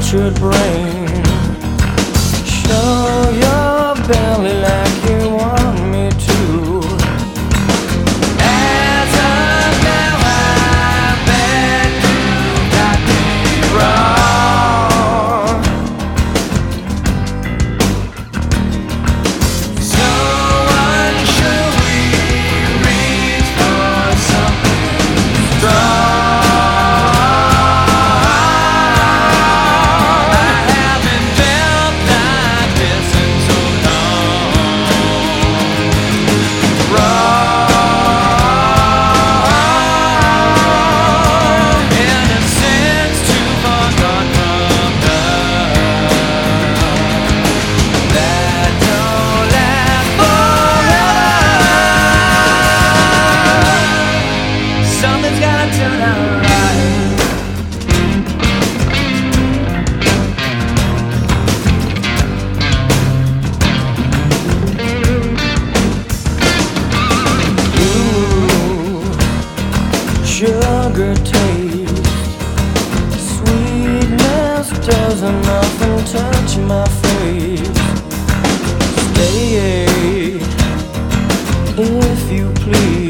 should bring. Show your belly like you want me to. As of now, I bet you got me wrong. So unsure we reach for something strong. Something's gotta turn out right. Ooh, sugar taste, sweetness doesn't often touch my face. Stay, if you please.